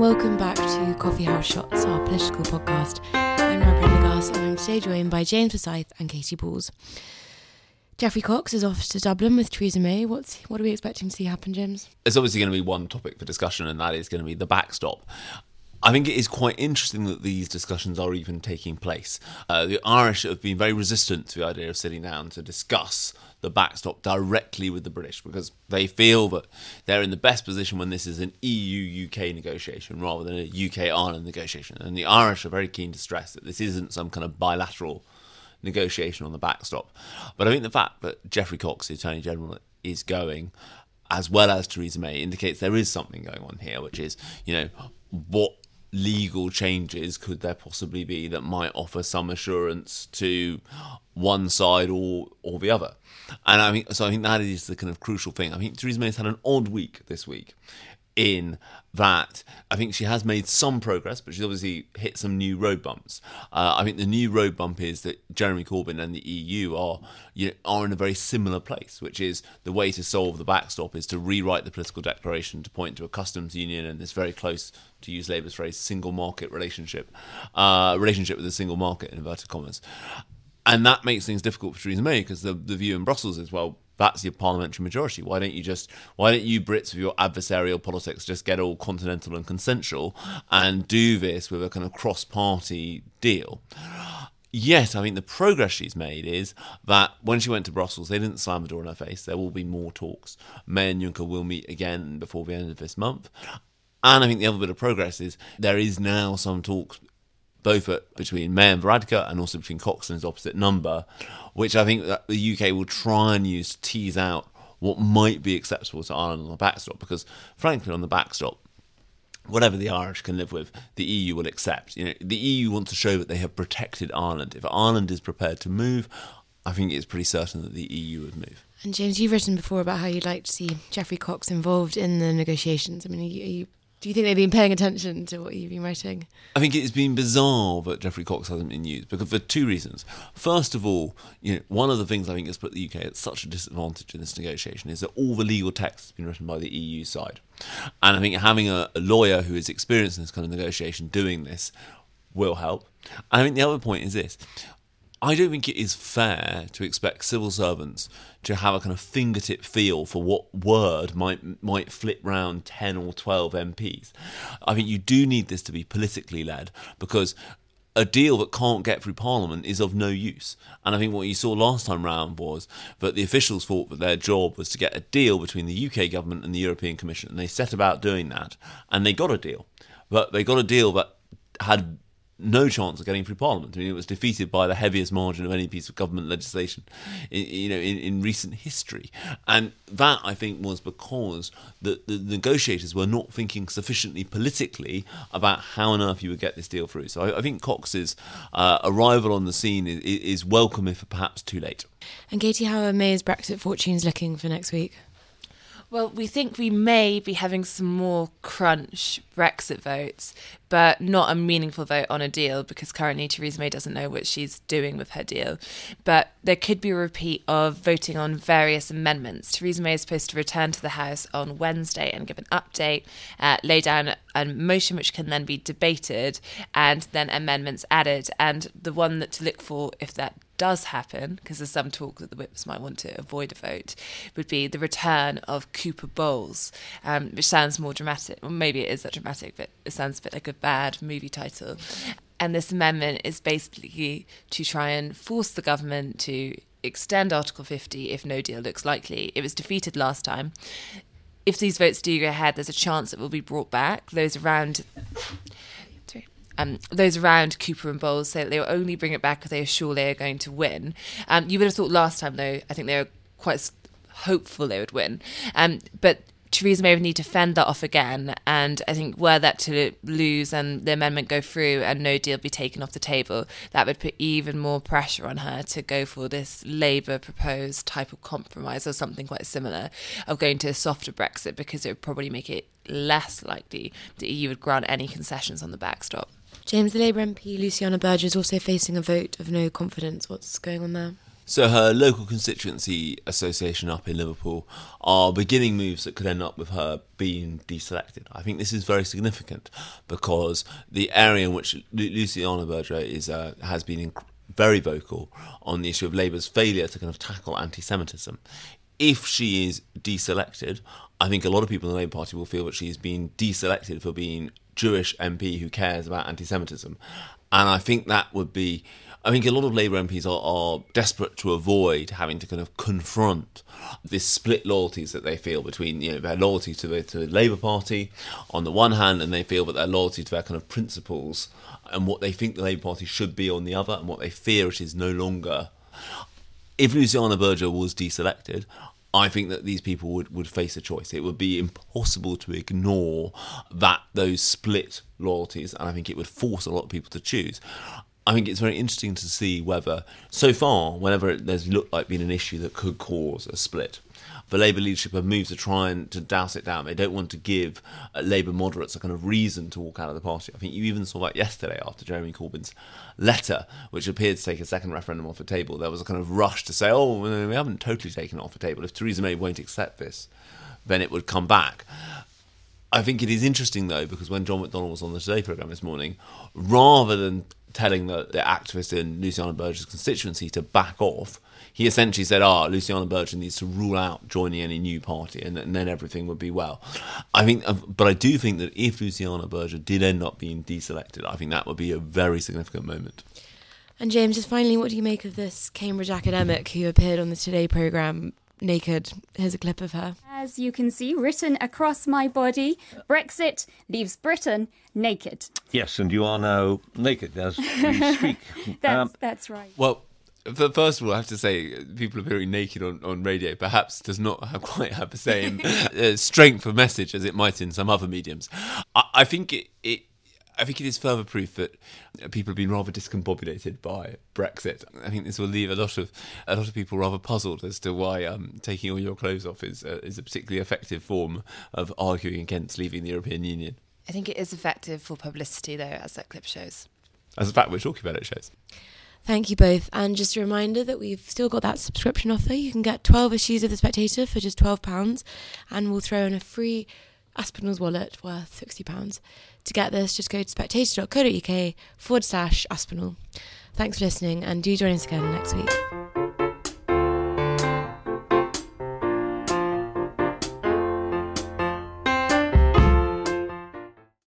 welcome back to Coffee House Shots, our political podcast. I'm Nora Prendergast, and I'm today joined by James Forsyth and Katie Balls. Geoffrey Cox is off to Dublin with Theresa May. What are we expecting to see happen, James? There's obviously going to be one topic for discussion, and that is going to be the backstop. I think it is quite interesting that these discussions are even taking place. The Irish have been very resistant to the idea of sitting down to discuss the backstop directly with the British because they feel that they're in the best position when this is an EU-UK negotiation rather than a UK-Ireland negotiation. And the Irish are very keen to stress that this isn't some kind of bilateral negotiation on the backstop. But I think the fact that Geoffrey Cox, the Attorney General, is going, as well as Theresa May, indicates there is something going on here, which is, what legal changes could there possibly be that might offer some assurance to one side or the other? And I think that is the kind of crucial thing. I think Theresa May has had an odd week this week in that I think she has made some progress, but she's obviously hit some new road bumps. I think the new road bump is that Jeremy Corbyn and the EU are in a very similar place, which is the way to solve the backstop is to rewrite the political declaration to point to a customs union and this very close, to use Labour's phrase, single market relationship with a single market, in inverted commas. And that makes things difficult for Theresa May because the view in Brussels is, well, that's your parliamentary majority. Why don't you Brits with your adversarial politics just get all continental and consensual and do this with a kind of cross-party deal? Yet, I think the progress she's made is that when she went to Brussels, they didn't slam the door in her face. There will be more talks. May and Juncker will meet again before the end of this month. And I think the other bit of progress is there is now some talks both between May and Varadkar and also between Cox and his opposite number, which I think that the UK will try and use to tease out what might be acceptable to Ireland on the backstop. Because, frankly, on the backstop, whatever the Irish can live with, the EU will accept. The EU wants to show that they have protected Ireland. If Ireland is prepared to move, I think it's pretty certain that the EU would move. And James, you've written before about how you'd like to see Geoffrey Cox involved in the negotiations. I mean, do you think they've been paying attention to what you've been writing? I think it's been bizarre that Geoffrey Cox hasn't been used because for two reasons. First of all, one of the things I think has put the UK at such a disadvantage in this negotiation is that all the legal text has been written by the EU side. And I think having a lawyer who is experienced in this kind of negotiation doing this will help. And I think the other point is this. I don't think it is fair to expect civil servants to have a kind of fingertip feel for what word might flip round 10 or 12 MPs. I think you do need this to be politically led because a deal that can't get through Parliament is of no use. And I think what you saw last time round was that the officials thought that their job was to get a deal between the UK government and the European Commission, and they set about doing that, and they got a deal. But they got a deal that had no chance of getting through Parliament. I mean, it was defeated by the heaviest margin of any piece of government legislation, in recent history. And that, I think, was because the negotiators were not thinking sufficiently politically about how on earth you would get this deal through. So I think Cox's arrival on the scene is welcome, if perhaps too late. And Katie, how are May's Brexit fortunes looking for next week? Well, we think we may be having some more crunch Brexit votes, but not a meaningful vote on a deal because currently Theresa May doesn't know what she's doing with her deal. But there could be a repeat of voting on various amendments. Theresa May is supposed to return to the House on Wednesday and give an update, lay down a motion which can then be debated and then amendments added. And the one that to look for if that does happen, because there's some talk that the whips might want to avoid a vote, would be the return of Cooper Bowles, which sounds more dramatic. Well, maybe it is that dramatic, but it sounds a bit like a bad movie title. And this amendment is basically to try and force the government to extend Article 50 if no deal looks likely. It was defeated last time. If these votes do go ahead, there's a chance it will be brought back. Those around Cooper and Bowles say that they will only bring it back if they are sure they are going to win. You would have thought last time, though, I think they were quite hopeful they would win. But Theresa May would need to fend that off again, and I think were that to lose and the amendment go through and no deal be taken off the table, that would put even more pressure on her to go for this Labour proposed type of compromise or something quite similar of going to a softer Brexit, because it would probably make it less likely the EU would grant any concessions on the backstop. James, the Labour MP Luciana Berger is also facing a vote of no confidence. What's going on there? So her local constituency association up in Liverpool are beginning moves that could end up with her being deselected. I think this is very significant because the area in which Luciana Berger has been very vocal on the issue of Labour's failure to kind of tackle anti-Semitism. If she is deselected, I think a lot of people in the Labour Party will feel that she is being deselected for being Jewish MP who cares about anti-Semitism. And I think that would be... I think a lot of Labour MPs are desperate to avoid having to kind of confront this split loyalties that they feel between, you know, their loyalty to the Labour Party on the one hand, and they feel that their loyalty to their kind of principles and what they think the Labour Party should be on the other, and what they fear it is no longer. If Luciana Berger was deselected, I think that these people would face a choice. It would be impossible to ignore those split loyalties, and I think it would force a lot of people to choose. I think it's very interesting to see whether, so far, whenever there's looked like being an issue that could cause a split, the Labour leadership have moved to try and to douse it down. They don't want to give Labour moderates a kind of reason to walk out of the party. I think you even saw that yesterday after Jeremy Corbyn's letter, which appeared to take a second referendum off the table. There was a kind of rush to say, oh, we haven't totally taken it off the table. If Theresa May won't accept this, then it would come back. I think it is interesting, though, because when John McDonnell was on the Today programme this morning, rather than telling the activist in Luciana Berger's constituency to back off, he essentially said, Luciana Berger needs to rule out joining any new party, and then everything would be well. But I do think that if Luciana Berger did end up being deselected, I think that would be a very significant moment. And James, just finally, what do you make of this Cambridge academic who appeared on the Today programme naked? Here's a clip of her. As you can see, written across my body, Brexit leaves Britain naked. Yes, and you are now naked as we speak. That's right. Well, first of all, I have to say, people appearing naked on radio perhaps does not quite have the same strength of message as it might in some other mediums. I think it is further proof that people have been rather discombobulated by Brexit. I think this will leave a lot of people rather puzzled as to why taking all your clothes off is a particularly effective form of arguing against leaving the European Union. I think it is effective for publicity, though, as that clip shows. As the fact we're talking about it shows. Thank you both. And just a reminder that we've still got that subscription offer. You can get 12 issues of The Spectator for just £12, and we'll throw in a free Aspinall's wallet worth £60. To get this, just go to spectator.co.uk/Aspinall. Thanks for listening, and do join us again next week.